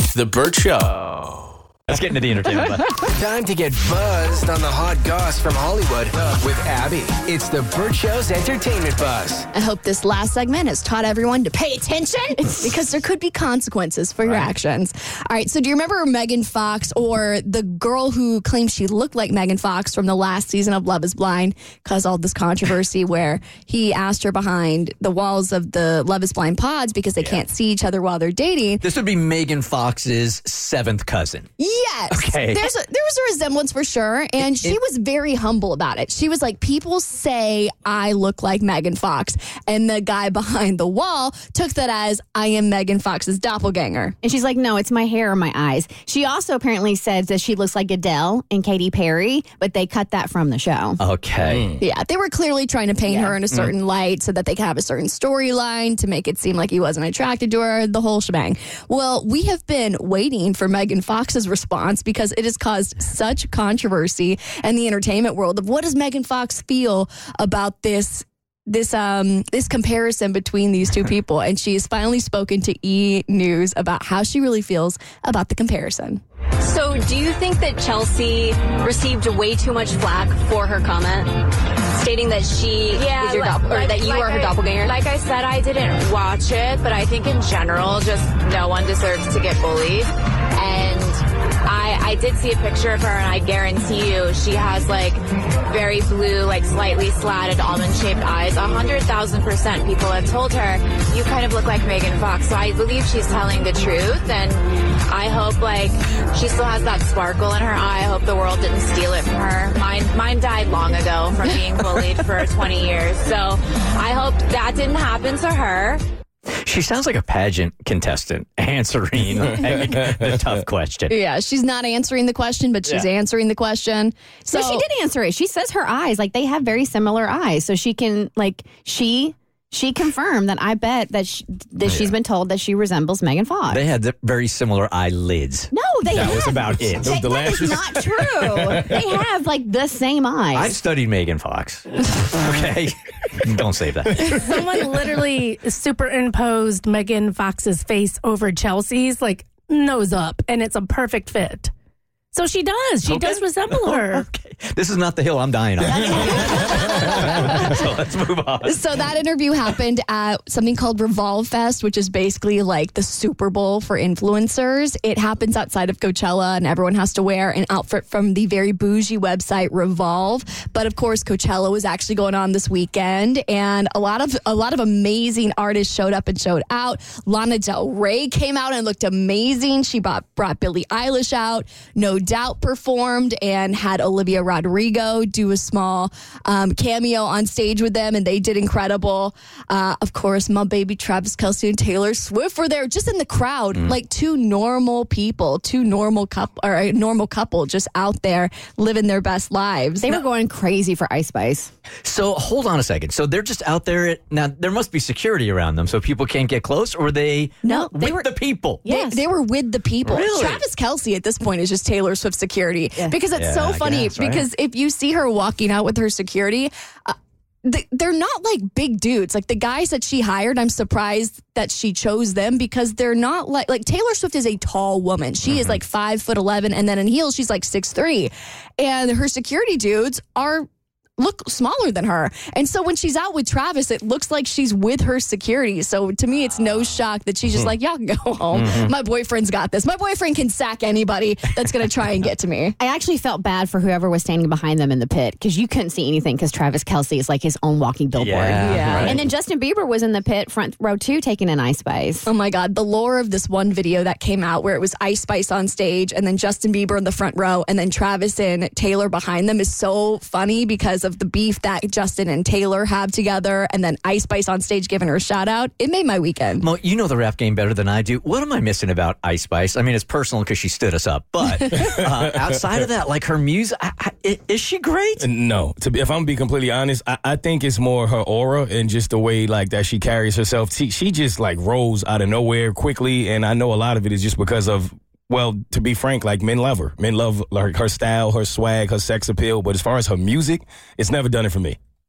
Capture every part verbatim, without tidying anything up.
It's The Burt Show. Let's get into the entertainment buzz. Time to get buzzed on the hot goss from Hollywood with Abby. It's the Burt Show's Entertainment Buzz. I hope this last segment has taught everyone to pay attention because there could be consequences for your Right. actions. All right, so do you remember Megan Fox, or the girl who claims she looked like Megan Fox from the last season of Love is Blind, caused all this controversy where he asked her behind the walls of the Love is Blind pods because they can't see each other while they're dating. This would be Megan Fox's seventh cousin. Yes. Okay. There's a, there was a resemblance for sure, and It- she it- was very humble about it. She was like, people say I look like Megan Fox, and the guy behind the wall took that as I am Megan Fox's doppelganger. And she's like, no, it's my hair or my eyes. She also apparently said that she looks like Adele and Katy Perry, but they cut that from the show. Okay. Yeah, they were clearly trying to paint Yeah. her in a certain light so that they could have a certain storyline to make it seem like he wasn't attracted to her, the whole shebang. Well, we have been waiting for Megan Fox's response because it has caused such controversy in the entertainment world of what does Megan Fox feel about this this um this comparison between these two people. And she has finally spoken to E! News about how she really feels about the comparison. So do you think that Chelsea received way too much flack for her comment, stating that she Yeah, is your like- dopp- or like- that you like are her I- doppelganger? Like I said, I didn't watch it, but I think in general, just no one deserves to get bullied. And I, I did see a picture of her, and I guarantee you she has like very blue, like slightly slatted almond-shaped eyes. A hundred thousand percent people have told her, you kind of look like Megan Fox. So I believe she's telling the truth, and I hope like she still has that sparkle in her eye. I hope the world didn't steal it from her. Mine, mine died long ago from being bullied for twenty years. So I hope that didn't happen to her. She sounds like a pageant contestant answering the tough question. Yeah, she's not answering the question, but she's Yeah. answering the question. So she did answer it. She says her eyes, like they have very similar eyes. So she can, like, she she confirmed that I bet that, she, that she's been told that she resembles Megan Fox. They had the very similar eyelids. no, they That have. was about it. That, that is not true. They have, like, the same eyes. I've studied Megan Fox. Okay. Don't say that. Someone literally superimposed Megan Fox's face over Chelsea's, like, nose up, and it's a perfect fit. So she does. She Okay. does resemble her. Okay. This is not the hill I'm dying on. So let's move on. So that interview happened at something called Revolve Fest, which is basically like the Super Bowl for influencers. It happens outside of Coachella, and everyone has to wear an outfit from the very bougie website Revolve. But of course, Coachella was actually going on this weekend, and a lot of a lot of amazing artists showed up and showed out. Lana Del Rey came out and looked amazing. She brought brought Billie Eilish out. No Doubt performed and had Olivia Rodrigo do a small um, cameo on stage with them, and they did incredible. Uh, of course, my baby Travis Kelce and Taylor Swift were there, just in the crowd, like two normal people, two normal couple, or a normal couple, just out there living their best lives. they were going crazy for Ice Spice. So hold on a second. So they're just out there. At, now, there must be security around them so people can't get close, or were they, No, with they were- the people? They, Yes. they were with the people. Really? Travis Kelce at this point is just Taylor Swift security because it's Yeah, so I funny. guess, right? Because if you see her walking out with her security, uh, they, they're not like big dudes. Like the guys that she hired, I'm surprised that she chose them because they're not like like Taylor Swift is a tall woman. She is like five foot eleven, and then in heels she's like six three, and her security dudes are. Look smaller than her. And so when she's out with Travis, it looks like she's with her security. So to me, it's no shock that she's just like, y'all can go home. My boyfriend's got this. My boyfriend can sack anybody that's going to try and get to me. I actually felt bad for whoever was standing behind them in the pit because you couldn't see anything because Travis Kelce is like his own walking billboard. Yeah, Yeah. right. And then Justin Bieber was in the pit front row too, taking an Ice Spice. Oh my God. The lore of this one video that came out where it was Ice Spice on stage and then Justin Bieber in the front row and then Travis and Taylor behind them is so funny because of the beef that Justin and Taylor have together, and then Ice Spice on stage giving her a shout out. It made my weekend. Mo, you know the rap game better than I do. What am I missing about Ice Spice? I mean, it's personal because she stood us up, but uh, outside of that, like her music, I, I, is she great? No, to be, if I'm gonna be completely honest, I, I think it's more her aura and just the way like that she carries herself. She, she just like rose out of nowhere quickly, and I know a lot of it is just because of. Well, to be frank, like men love her. Men love like her style, her swag, her sex appeal. But as far as her music, it's never done it for me.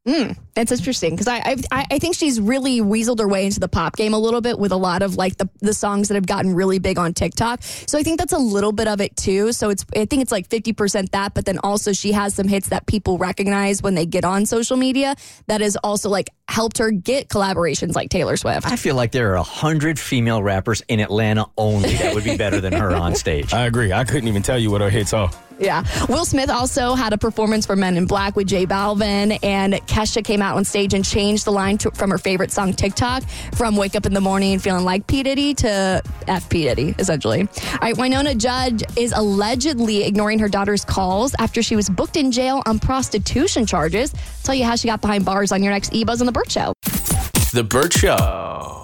Mm, that's interesting because I, I I think she's really weaseled her way into the pop game a little bit with a lot of like the, the songs that have gotten really big on TikTok. So I think that's a little bit of it too. So it's I think it's like fifty percent that, but then also she has some hits that people recognize when they get on social media that has also like helped her get collaborations like Taylor Swift. I feel like there are a hundred female rappers in Atlanta only that would be better than her on stage. I agree. I couldn't even tell you what her hits are. Yeah. Will Smith also had a performance for Men in Black with J Balvin, and Kesha came out on stage and changed the line to, from her favorite song TikTok from Wake Up in the Morning feeling like P. Diddy to F. P. Diddy, essentially. All right, Winona Judge is allegedly ignoring her daughter's calls after she was booked in jail on prostitution charges. I'll tell you how she got behind bars on your next E-Buzz on The Burt Show. The Burt Show.